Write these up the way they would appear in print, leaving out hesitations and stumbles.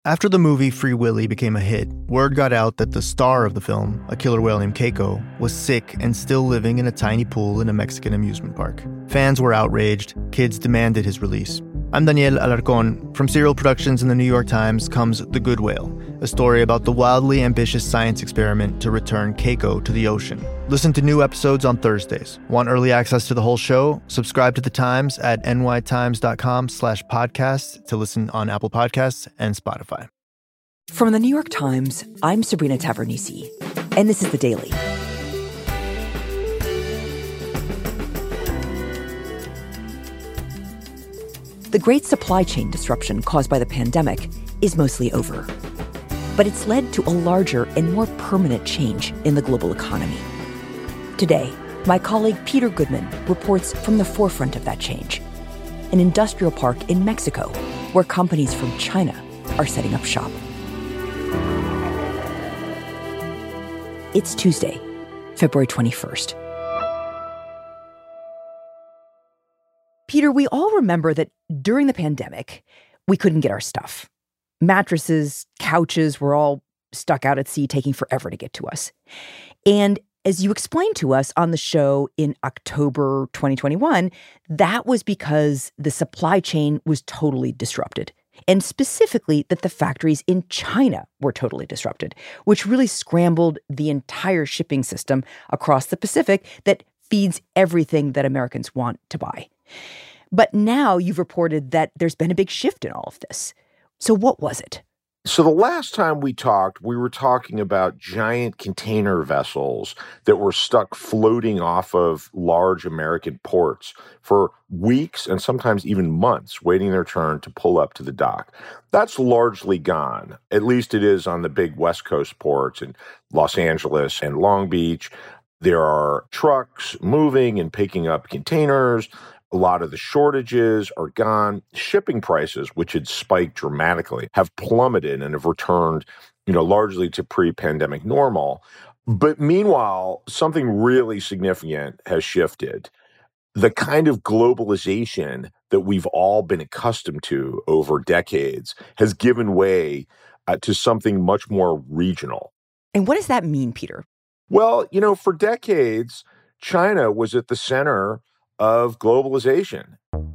After the movie Free Willy became a hit, word got out that the star of the film, a killer whale named Keiko, was sick and still living in a tiny pool in a Mexican amusement park. Fans were outraged. Kids demanded his release. I'm Daniel Alarcón. From Serial Productions and the New York Times comes The Good Whale, a story about the wildly ambitious science experiment to return Keiko to the ocean. Listen to new episodes on Thursdays. Want early access to the whole show? Subscribe to The Times at nytimes.com/podcast to listen on Apple Podcasts and Spotify. From the New York Times, I'm Sabrina Tavernise, and this is The Daily. The great supply chain disruption caused by the pandemic is mostly over. But it's led to a larger and more permanent change in the global economy. Today, my colleague Peter Goodman reports from the forefront of that change, an industrial park in Mexico where companies from China are setting up shop. It's Tuesday, February 21st. Peter, we all remember that during the pandemic, we couldn't get our stuff. Mattresses, couches were all stuck out at sea, taking forever to get to us. And as you explained to us on the show in October 2021, that was because the supply chain was totally disrupted. And specifically that the factories in China were totally disrupted, which really scrambled the entire shipping system across the Pacific that feeds everything that Americans want to buy. But now you've reported that there's been a big shift in all of this. So what was it? So the last time we talked, we were talking about giant container vessels that were stuck floating off of large American ports for weeks and sometimes even months, waiting their turn to pull up to the dock. That's largely gone. At least it is on the big West Coast ports in Los Angeles and Long Beach. There are trucks moving and picking up containers. A lot of the shortages are gone. Shipping prices, which had spiked dramatically, have plummeted and have returned, largely to pre-pandemic normal. But meanwhile, something really significant has shifted. The kind of globalization that we've all been accustomed to over decades has given way to something much more regional. And what does that mean, Peter? Well, for decades, China was at the center of globalization.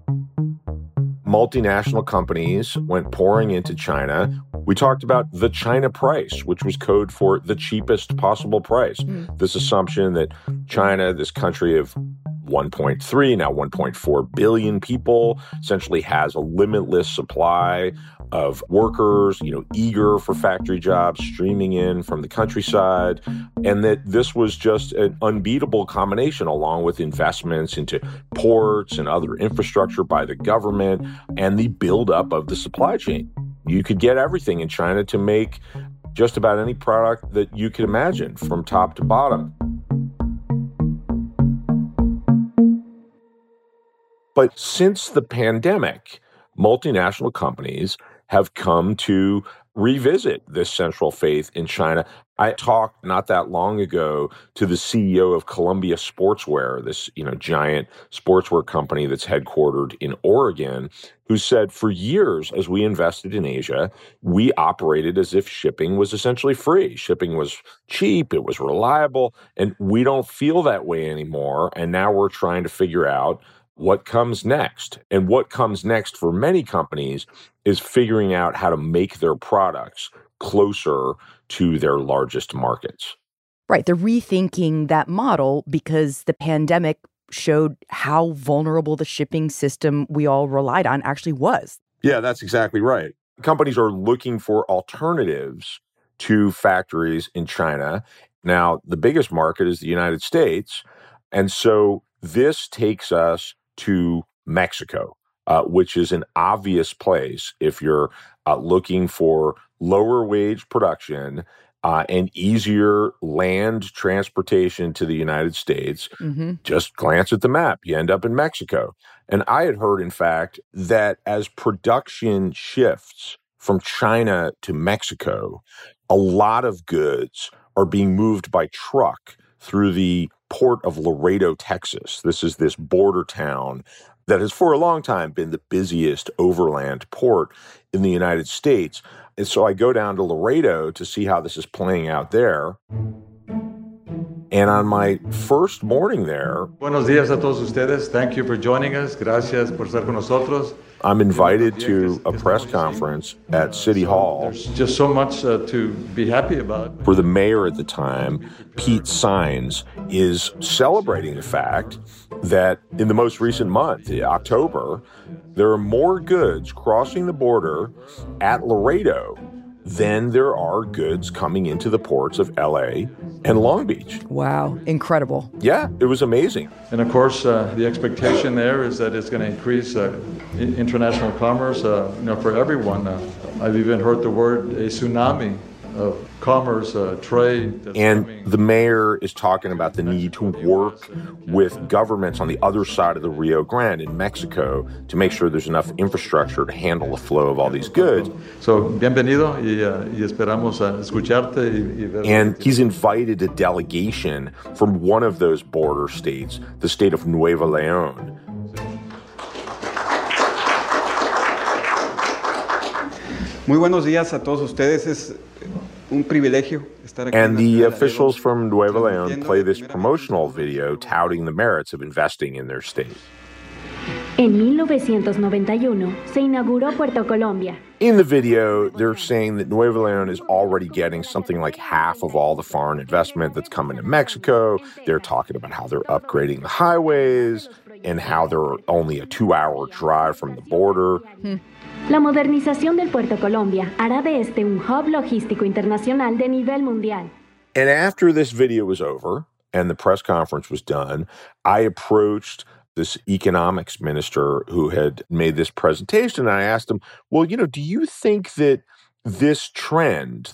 Multinational companies went pouring into China. We talked about the China price, which was code for the cheapest possible price. This assumption that China, this country of 1.3, now 1.4 billion people, essentially has a limitless supply of workers, eager for factory jobs streaming in from the countryside, and that this was just an unbeatable combination along with investments into ports and other infrastructure by the government and the buildup of the supply chain. You could get everything in China to make just about any product that you could imagine from top to bottom. But since the pandemic, multinational companies have come to revisit this central faith in China. I talked not that long ago to the CEO of Columbia Sportswear, this giant sportswear company that's headquartered in Oregon, who said for years as we invested in Asia, we operated as if shipping was essentially free. Shipping was cheap, it was reliable, and we don't feel that way anymore. And now we're trying to figure out what comes next. And what comes next for many companies is figuring out how to make their products closer to their largest markets. Right. They're rethinking that model because the pandemic showed how vulnerable the shipping system we all relied on actually was. Yeah, that's exactly right. Companies are looking for alternatives to factories in China. Now, the biggest market is the United States. And so this takes us to Mexico, which is an obvious place if you're looking for lower wage production and easier land transportation to the United States. Just glance at the map. You end up in Mexico. And I had heard, in fact, that as production shifts from China to Mexico, a lot of goods are being moved by truck through the port of Laredo, Texas. This is this border town that has for a long time been the busiest overland port in the United States. And so I go down to Laredo to see how this is playing out there. And on my first morning there, Buenos días a todos ustedes. Thank you for joining us. Gracias por estar con nosotros. I'm invited to a press conference at City Hall. There's just so much to be happy about. Where the mayor at the time, Pete Saenz, is celebrating the fact that in the most recent month, October, there are more goods crossing the border at Laredo than there are goods coming into the ports of LA and Long Beach. Wow, incredible. Yeah, it was amazing. And of course, the expectation there is that it's going to increase international commerce for everyone. I've even heard the word a tsunami of commerce, trade. And the mayor is talking about the need to work with governments on the other side of the Rio Grande in Mexico to make sure there's enough infrastructure to handle the flow of all these goods. So, bienvenido y esperamos escucharte y ver. And he's invited a delegation from one of those border states, the state of Nuevo León. Muy buenos días a todos ustedes. Es un privilegio estar aquí. And the officials from Nuevo León play this promotional video touting the merits of investing in their state. En 1991 se inauguró Puerto Colombia. In the video, they're saying that Nuevo León is already getting something like half of all the foreign investment that's coming to Mexico. They're talking about how they're upgrading the highways and how they're only a 2-hour drive from the border. La modernización del Puerto Colombia hará de este un hub logístico internacional de nivel mundial. And after this video was over and the press conference was done, I approached this economics minister who had made this presentation, and I asked him, well, do you think that this trend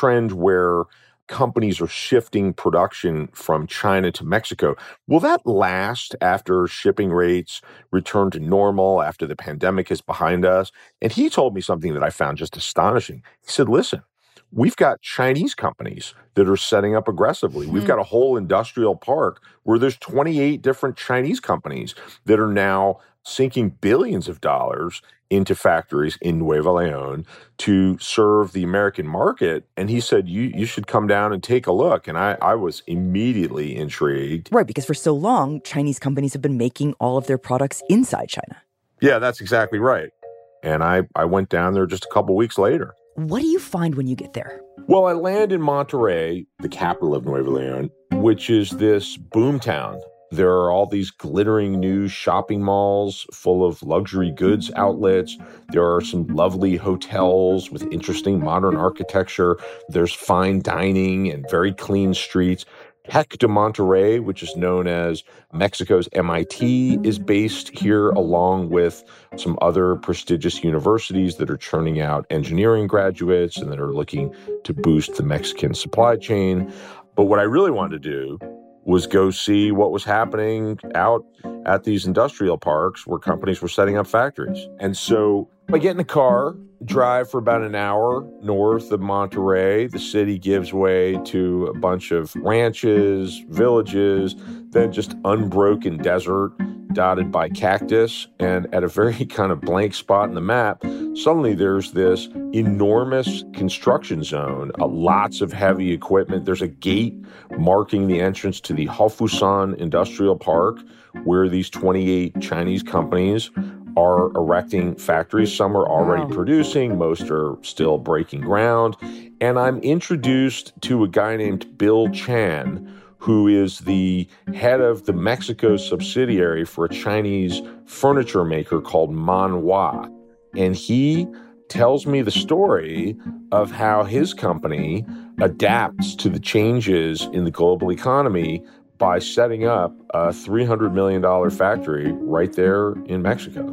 where companies are shifting production from China to Mexico, will that last after shipping rates return to normal, after the pandemic is behind us? And he told me something that I found just astonishing. He said, listen, we've got Chinese companies that are setting up aggressively. We've got a whole industrial park where there's 28 different Chinese companies that are now sinking billions of dollars into factories in Nuevo León to serve the American market. And he said, you should come down and take a look. And I was immediately intrigued. Right, because for so long, Chinese companies have been making all of their products inside China. Yeah, that's exactly right. And I went down there just a couple weeks later. What do you find when you get there? Well, I land in Monterrey, the capital of Nuevo León, which is this boomtown. There are all these glittering new shopping malls full of luxury goods outlets. There are some lovely hotels with interesting modern architecture. There's fine dining and very clean streets. Tec de Monterrey, which is known as Mexico's MIT, is based here along with some other prestigious universities that are churning out engineering graduates and that are looking to boost the Mexican supply chain. But what I really wanted to do was go see what was happening out at these industrial parks where companies were setting up factories. And so I get in the car, drive for about an hour north of Monterrey. The city gives way to a bunch of ranches, villages, then just unbroken desert dotted by cactus. And at a very kind of blank spot in the map, suddenly there's this enormous construction zone, lots of heavy equipment. There's a gate marking the entrance to the Hofusan Industrial Park, where these 28 Chinese companies are erecting factories. Some are already producing. Most are still breaking ground. And I'm introduced to a guy named Bill Chan, who is the head of the Mexico subsidiary for a Chinese furniture maker called Manhua. And he tells me the story of how his company adapts to the changes in the global economy by setting up a $300 million factory right there in Mexico.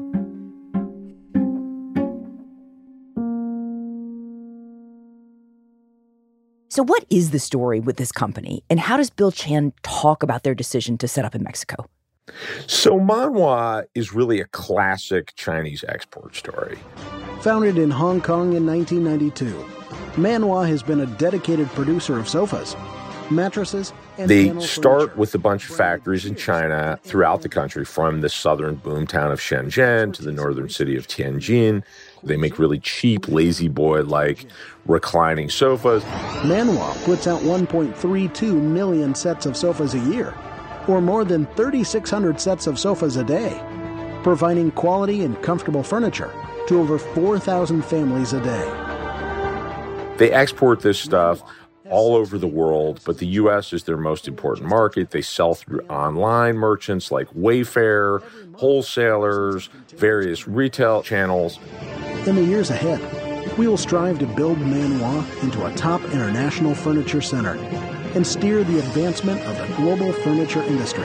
So what is the story with this company, and how does Bill Chan talk about their decision to set up in Mexico? So Manhua is really a classic Chinese export story. Founded in Hong Kong in 1992, Manhua has been a dedicated producer of sofas. mattresses, and They panel start furniture. with a bunch of factories in China throughout the country, from the southern boomtown of Shenzhen to the northern city of Tianjin. They make really cheap, lazy boy-like reclining sofas. Manhua puts out 1.32 million sets of sofas a year, or more than 3,600 sets of sofas a day, providing quality and comfortable furniture to over 4,000 families a day. They export this stuff all over the world, but the U.S. is their most important market. They sell through online merchants like Wayfair, wholesalers, various retail channels. In the years ahead, we will strive to build Manhua into a top international furniture center and steer the advancement of the global furniture industry.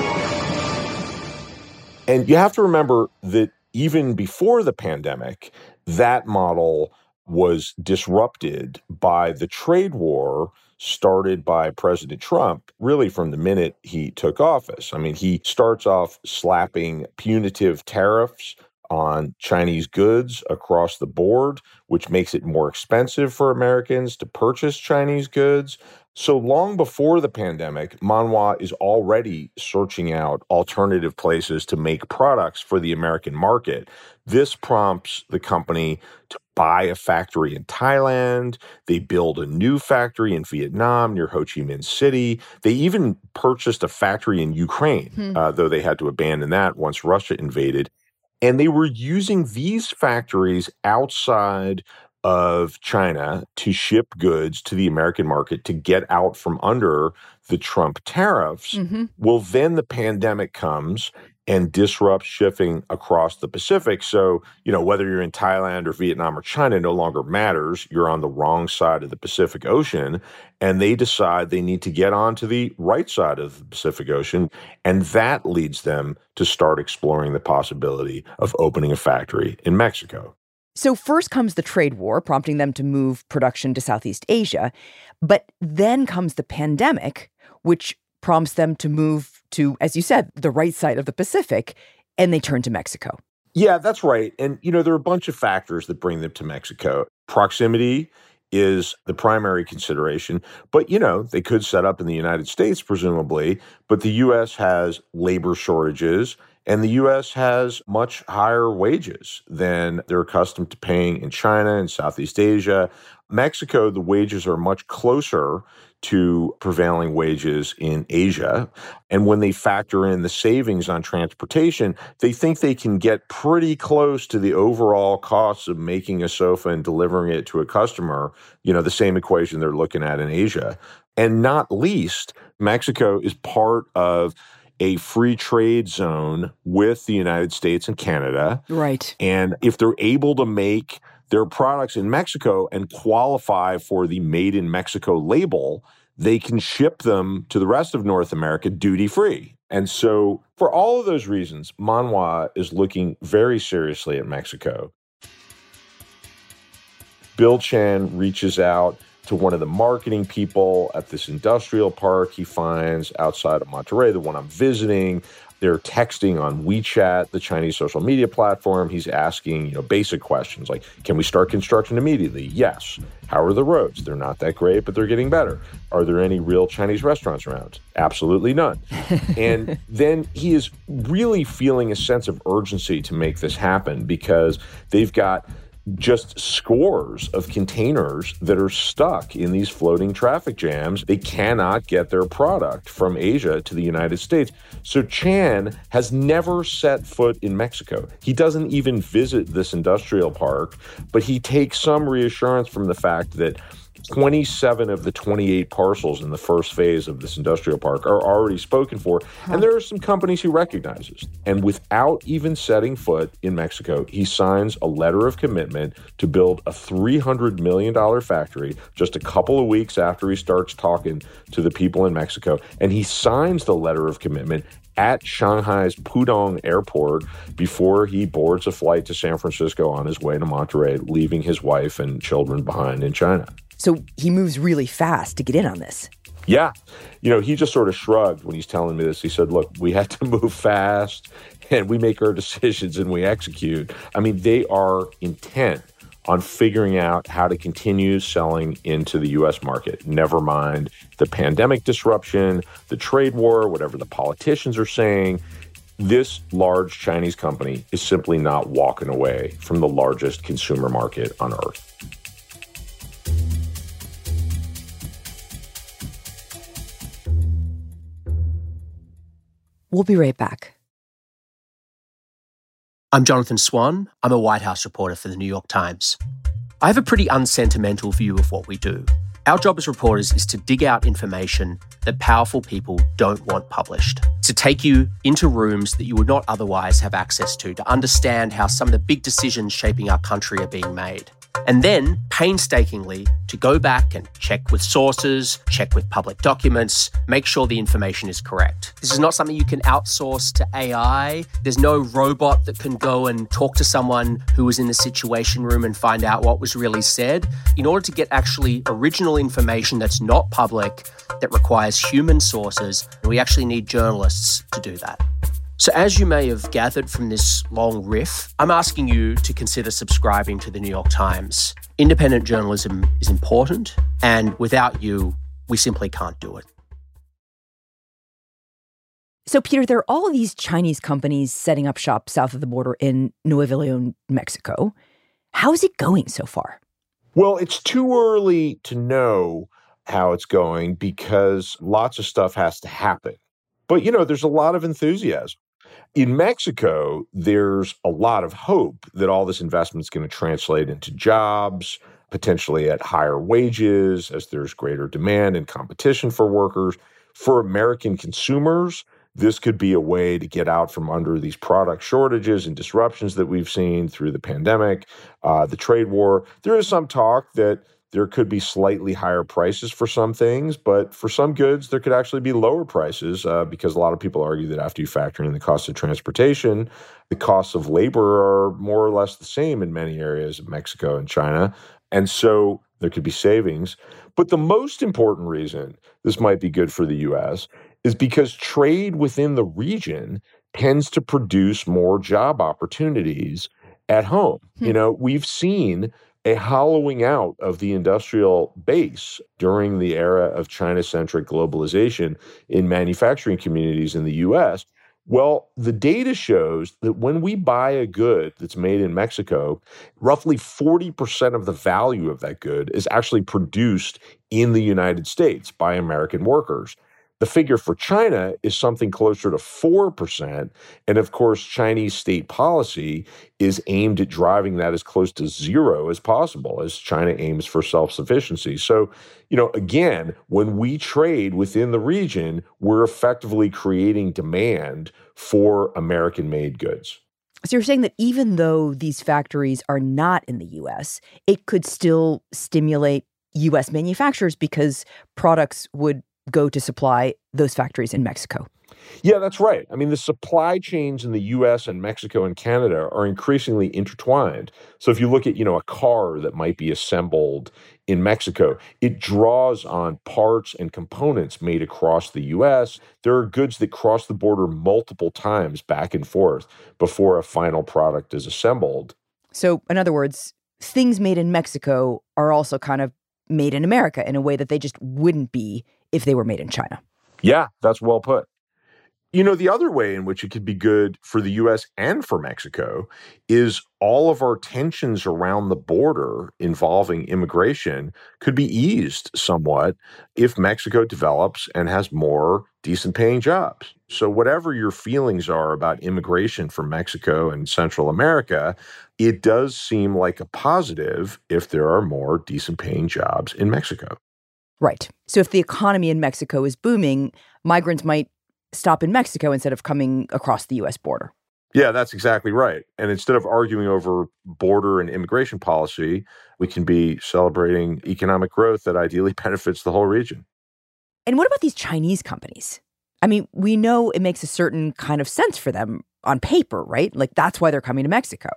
And you have to remember that even before the pandemic, that model was disrupted by the trade war started by President Trump, really from the minute he took office. I mean, he starts off slapping punitive tariffs on Chinese goods across the board, which makes it more expensive for Americans to purchase Chinese goods. So long before the pandemic, Manhua is already searching out alternative places to make products for the American market. This prompts the company to buy a factory in Thailand. They build a new factory in Vietnam near Ho Chi Minh City. They even purchased a factory in Ukraine, though they had to abandon that once Russia invaded. And they were using these factories outside of China to ship goods to the American market to get out from under the Trump tariffs. Well, then the pandemic comes and disrupts shipping across the Pacific. So, whether you're in Thailand or Vietnam or China no longer matters. You're on the wrong side of the Pacific Ocean. And they decide they need to get onto the right side of the Pacific Ocean. And that leads them to start exploring the possibility of opening a factory in Mexico. So first comes the trade war, prompting them to move production to Southeast Asia. But then comes the pandemic, which prompts them to move to, as you said, the right side of the Pacific, and they turn to Mexico. Yeah, that's right. And, there are a bunch of factors that bring them to Mexico. Proximity is the primary consideration. But, they could set up in the United States, presumably, but the U.S. has labor shortages, and the U.S. has much higher wages than they're accustomed to paying in China and Southeast Asia. Mexico, the wages are much closer to prevailing wages in Asia. And when they factor in the savings on transportation, they think they can get pretty close to the overall costs of making a sofa and delivering it to a customer, the same equation they're looking at in Asia. And not least, Mexico is part of a free trade zone with the United States and Canada. Right. And if they're able to make their products in Mexico and qualify for the Made in Mexico label, they can ship them to the rest of North America duty-free. And so for all of those reasons, Manhua is looking very seriously at Mexico. Bill Chen reaches out to one of the marketing people at this industrial park he finds outside of Monterrey, the one I'm visiting. They're texting on WeChat, the Chinese social media platform. He's asking, basic questions like, can we start construction immediately? Yes. How are the roads? They're not that great, but they're getting better. Are there any real Chinese restaurants around? Absolutely none. And then he is really feeling a sense of urgency to make this happen because they've got just scores of containers that are stuck in these floating traffic jams. They cannot get their product from Asia to the United States. So Chan has never set foot in Mexico. He doesn't even visit this industrial park, but he takes some reassurance from the fact that 27 of the 28 parcels in the first phase of this industrial park are already spoken for, and there are some companies he recognizes. And without even setting foot in Mexico, he signs a letter of commitment to build a $300 million factory just a couple of weeks after he starts talking to the people in Mexico. And he signs the letter of commitment at Shanghai's Pudong Airport before he boards a flight to San Francisco on his way to Monterrey, leaving his wife and children behind in China. So he moves really fast to get in on this. Yeah. He just sort of shrugged when he's telling me this. He said, look, we had to move fast and we make our decisions and we execute. I mean, they are intent on figuring out how to continue selling into the U.S. market. Never mind the pandemic disruption, the trade war, whatever the politicians are saying. This large Chinese company is simply not walking away from the largest consumer market on earth. We'll be right back. I'm Jonathan Swan. I'm a White House reporter for the New York Times. I have a pretty unsentimental view of what we do. Our job as reporters is to dig out information that powerful people don't want published, to take you into rooms that you would not otherwise have access to understand how some of the big decisions shaping our country are being made. And then, painstakingly, to go back and check with sources, check with public documents, make sure the information is correct. This is not something you can outsource to AI. There's no robot that can go and talk to someone who was in the Situation Room and find out what was really said. In order to get actually original information that's not public, that requires human sources, we actually need journalists to do that. So as you may have gathered from this long riff, I'm asking you to consider subscribing to the New York Times. Independent journalism is important, and without you, we simply can't do it. So, Peter, there are all of these Chinese companies setting up shop south of the border in Nuevo León, Mexico. How is it going so far? Well, it's too early to know how it's going because lots of stuff has to happen. But, there's a lot of enthusiasm. In Mexico, there's a lot of hope that all this investment is going to translate into jobs, potentially at higher wages as there's greater demand and competition for workers. For American consumers, this could be a way to get out from under these product shortages and disruptions that we've seen through the pandemic, the trade war. There is some talk that there could be slightly higher prices for some things, but for some goods, there could actually be lower prices because a lot of people argue that after you factor in the cost of transportation, the costs of labor are more or less the same in many areas of Mexico and China. And so there could be savings. But the most important reason this might be good for the U.S. is because trade within the region tends to produce more job opportunities at home. We've seen a hollowing out of the industrial base during the era of China-centric globalization in manufacturing communities in the U.S. Well, the data shows that when we buy a good that's made in Mexico, roughly 40% of the value of that good is actually produced in the United States by American workers. The figure for China is something closer to 4%. And of course, Chinese state policy is aimed at driving that as close to zero as possible as China aims for self-sufficiency. So, again, when we trade within the region, we're effectively creating demand for American-made goods. So you're saying that even though these factories are not in the U.S., it could still stimulate U.S. manufacturers because products would go to supply those factories in Mexico. Yeah, that's right. I mean, the supply chains in the U.S. and Mexico and Canada are increasingly intertwined. So if you look at, a car that might be assembled in Mexico, it draws on parts and components made across the U.S. There are goods that cross the border multiple times back and forth before a final product is assembled. So, in other words, things made in Mexico are also kind of made in America in a way that they just wouldn't be if they were made in China. Yeah, that's well put. The other way in which it could be good for the U.S. and for Mexico is all of our tensions around the border involving immigration could be eased somewhat if Mexico develops and has more decent paying jobs. So whatever your feelings are about immigration from Mexico and Central America, it does seem like a positive if there are more decent paying jobs in Mexico. Right. So if the economy in Mexico is booming, migrants might stop in Mexico instead of coming across the U.S. border. Yeah, that's exactly right. And instead of arguing over border and immigration policy, we can be celebrating economic growth that ideally benefits the whole region. And what about these Chinese companies? I mean, we know it makes a certain kind of sense for them on paper, right? Like that's why they're coming to Mexico.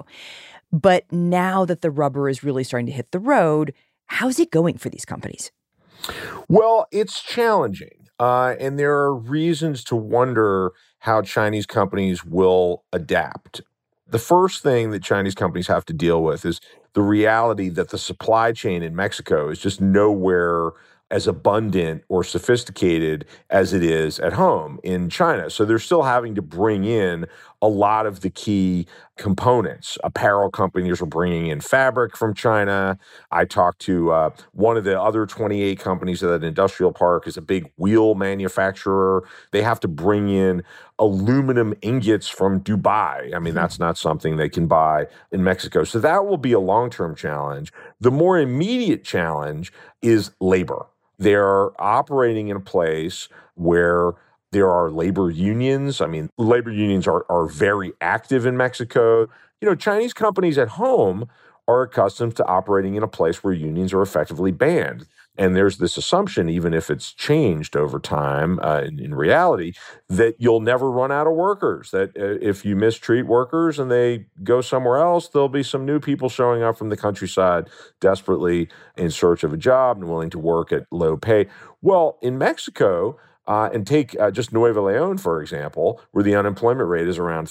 But now that the rubber is really starting to hit the road, how's it going for these companies? Well, it's challenging. And there are reasons to wonder how Chinese companies will adapt. The first thing that Chinese companies have to deal with is the the reality that the supply chain in Mexico is just nowhere as abundant or sophisticated as it is at home in China. So they're still having to bring in a lot of the key components. Apparel companies are bringing in fabric from China. I talked to one of the other 28 companies at that industrial park is a big wheel manufacturer. They have to bring in aluminum ingots from Dubai. I mean, that's not something they can buy in Mexico. So that will be a long-term challenge. The more immediate challenge is labor. They're operating in a place where there are labor unions. I mean, labor unions are very active in Mexico. You know, Chinese companies at home are accustomed to operating in a place where unions are effectively banned. And there's this assumption, even if it's changed over time in reality, that you'll never run out of workers, that if you mistreat workers and they go somewhere else, there'll be some new people showing up from the countryside desperately in search of a job and willing to work at low pay. Well, in Mexico, and take just Nuevo Leon, for example, where the unemployment rate is around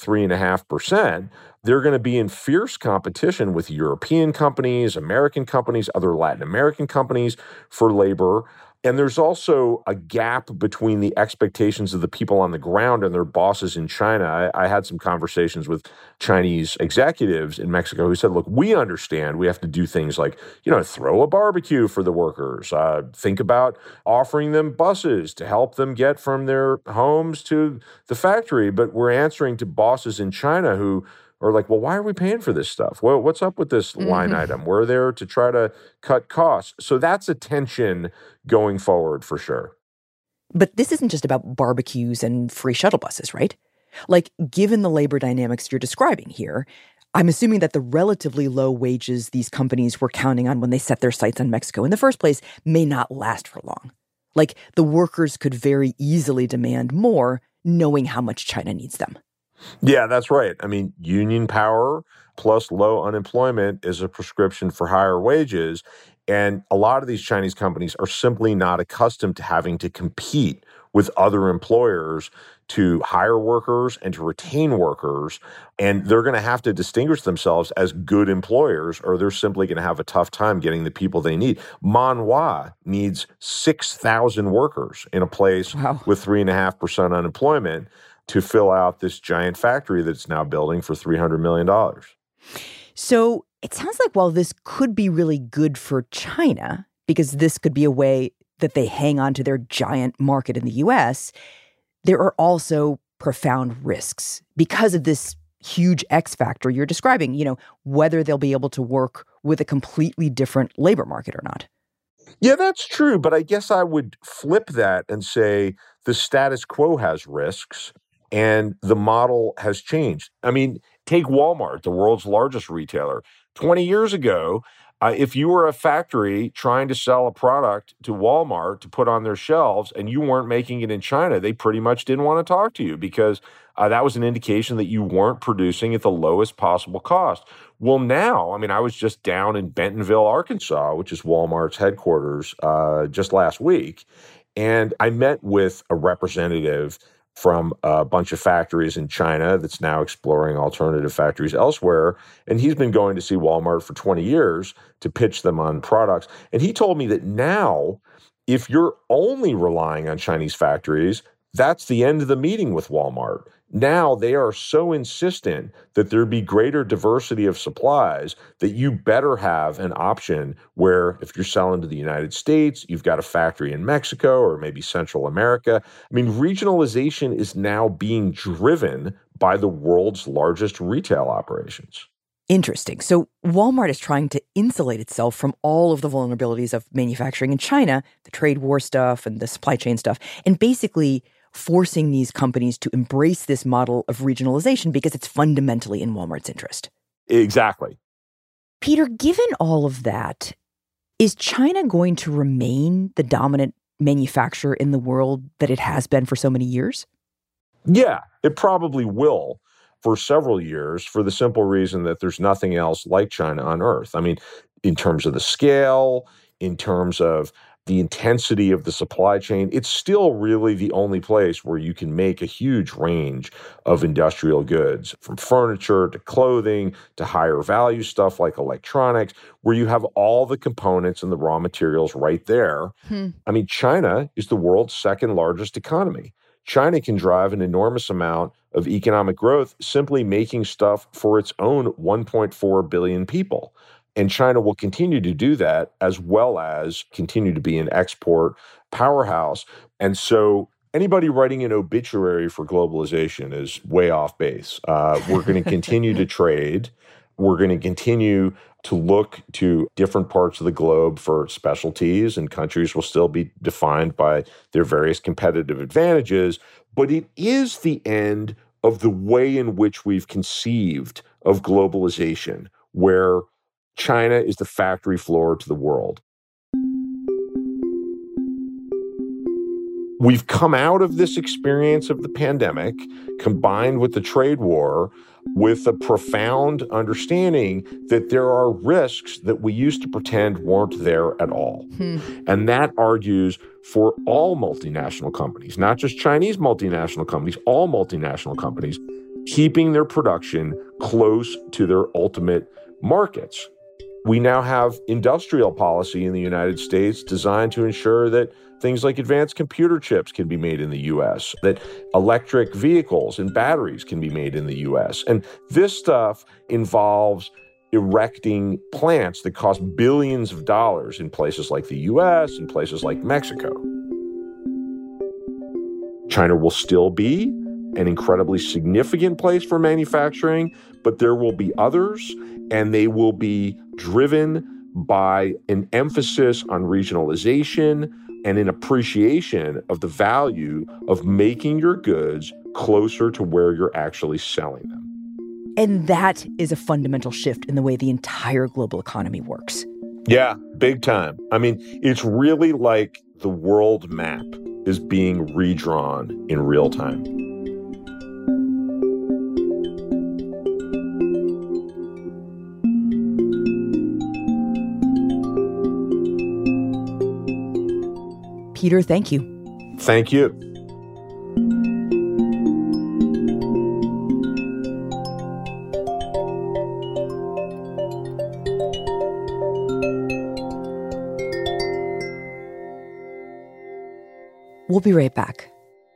3.5%, they're going to be in fierce competition with European companies, American companies, other Latin American companies for labor. And there's also a gap between the expectations of the people on the ground and their bosses in China. I had some conversations with Chinese executives in Mexico who said, look, we understand we have to do things like, you know, throw a barbecue for the workers, think about offering them buses to help them get from their homes to the factory. But we're answering to bosses in China who are like, well, why are we paying for this stuff? Well, what's up with this line item? We're there to try to cut costs. So that's a tension going forward for sure. But this isn't just about barbecues and free shuttle buses, right? Like, given the labor dynamics you're describing here, I'm assuming that the relatively low wages these companies were counting on when they set their sights on Mexico in the first place may not last for long. Like, the workers could very easily demand more, knowing how much China needs them. Yeah, that's right. I mean, union power plus low unemployment is a prescription for higher wages. And a lot of these Chinese companies are simply not accustomed to having to compete with other employers to hire workers and to retain workers. And they're going to have to distinguish themselves as good employers, or they're simply going to have a tough time getting the people they need. Manhua needs 6,000 workers in a place with 3.5% unemployment to fill out this giant factory that's now building for $300 million. So it sounds like while this could be really good for China, because this could be a way that they hang on to their giant market in the U.S., there are also profound risks because of this huge X factor you're describing, you know, whether they'll be able to work with a completely different labor market or not. Yeah, that's true. But I guess I would flip that and say the status quo has risks. And the model has changed. I mean, take Walmart, the world's largest retailer. 20 years ago, if you were a factory trying to sell a product to Walmart to put on their shelves and you weren't making it in China, they pretty much didn't want to talk to you because that was an indication that you weren't producing at the lowest possible cost. Well, now, I mean, I was just down in Bentonville, Arkansas, which is Walmart's headquarters, just last week. And I met with a representative from a bunch of factories in China that's now exploring alternative factories elsewhere. And he's been going to see Walmart for 20 years to pitch them on products. And he told me that now, if you're only relying on Chinese factories, that's the end of the meeting with Walmart. Now they are so insistent that there be greater diversity of supplies that you better have an option where if you're selling to the United States, you've got a factory in Mexico or maybe Central America. I mean, regionalization is now being driven by the world's largest retail operations. Interesting. So Walmart is trying to insulate itself from all of the vulnerabilities of manufacturing in China, the trade war stuff and the supply chain stuff, and basically forcing these companies to embrace this model of regionalization because it's fundamentally in Walmart's interest. Exactly. Peter, given all of that, is China going to remain the dominant manufacturer in the world that it has been for so many years? Yeah, it probably will for several years for the simple reason that there's nothing else like China on earth. I mean, in terms of the scale, in terms of the intensity of the supply chain, it's still really the only place where you can make a huge range of industrial goods, from furniture to clothing to higher value stuff like electronics, where you have all the components and the raw materials right there. I mean, China is the world's second largest economy. China can drive an enormous amount of economic growth simply making stuff for its own 1.4 billion people. And China will continue to do that, as well as continue to be an export powerhouse. And so anybody writing an obituary for globalization is way off base. We're going to continue to trade. We're going to continue to look to different parts of the globe for specialties, and countries will still be defined by their various competitive advantages. But it is the end of the way in which we've conceived of globalization, where China is the factory floor to the world. We've come out of this experience of the pandemic, combined with the trade war, with a profound understanding that there are risks that we used to pretend weren't there at all. And that argues for all multinational companies, not just Chinese multinational companies, all multinational companies, keeping their production close to their ultimate markets. We now have industrial policy in the United States designed to ensure that things like advanced computer chips can be made in the U.S., that electric vehicles and batteries can be made in the U.S. And this stuff involves erecting plants that cost billions of dollars in places like the U.S. and places like Mexico. China will still be an incredibly significant place for manufacturing, but there will be others, and they will be driven by an emphasis on regionalization and an appreciation of the value of making your goods closer to where you're actually selling them. And that is a fundamental shift in the way the entire global economy works. Yeah, big time. I mean, it's really like the world map is being redrawn in real time. Peter, thank you. Thank you. We'll be right back.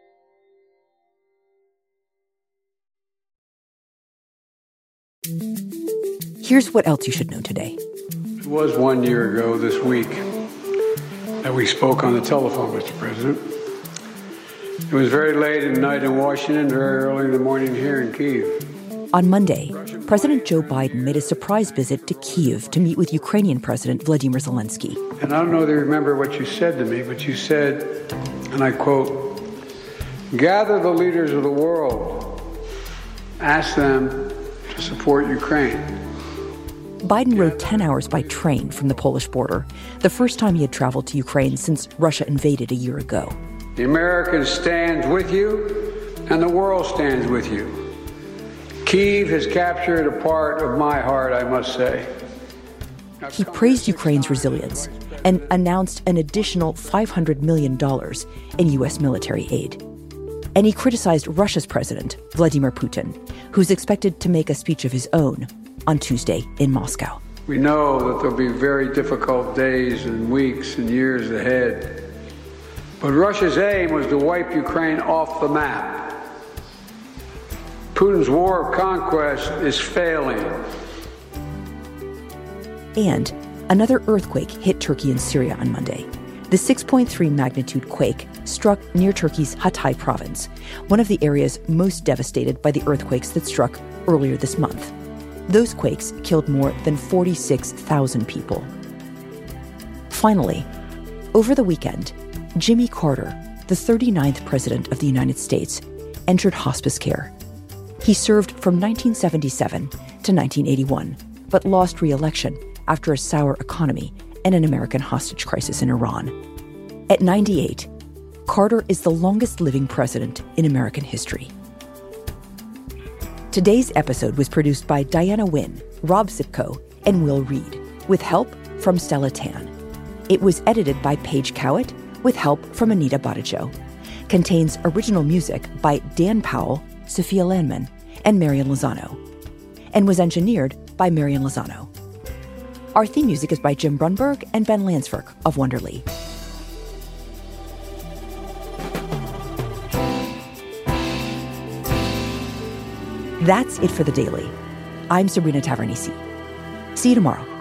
Here's what else you should know today. It was 1 year ago this week that we spoke on the telephone, Mr. President. It was very late at night in Washington, very early in the morning here in Kyiv. On Monday, President Joe Biden made a surprise visit to Kyiv to meet with Ukrainian President Vladimir Zelensky. And I don't know if you remember what you said to me, but you said, and I quote, "Gather the leaders of the world, ask them to support Ukraine." Biden rode 10 hours by train from the Polish border, the first time he had traveled to Ukraine since Russia invaded a year ago. The Americans stand with you, and the world stands with you. Kyiv has captured a part of my heart, I must say. He praised Ukraine's resilience and announced an additional $500 million in U.S. military aid. And he criticized Russia's president, Vladimir Putin, who's expected to make a speech of his own on Tuesday in Moscow. We know that there'll be very difficult days and weeks and years ahead. But Russia's aim was to wipe Ukraine off the map. Putin's war of conquest is failing. And another earthquake hit Turkey and Syria on Monday. The 6.3 magnitude quake struck near Turkey's Hatay province, one of the areas most devastated by the earthquakes that struck earlier this month. Those quakes killed more than 46,000 people. Finally, over the weekend, Jimmy Carter, the 39th president of the United States, entered hospice care. He served from 1977 to 1981, but lost re-election after a sour economy and an American hostage crisis in Iran. At 98, Carter is the longest-living president in American history. Today's episode was produced by Diana Wynn, Rob Sitko, and Will Reed, with help from Stella Tan. It was edited by Paige Cowett with help from Anita Botticho. Contains original music by Dan Powell, Sophia Landman, and Marian Lozano. And was engineered by Marian Lozano. Our theme music is by Jim Brunberg and Ben Lansford of Wonderly. That's it for The Daily. I'm Sabrina Tavernise. See you tomorrow.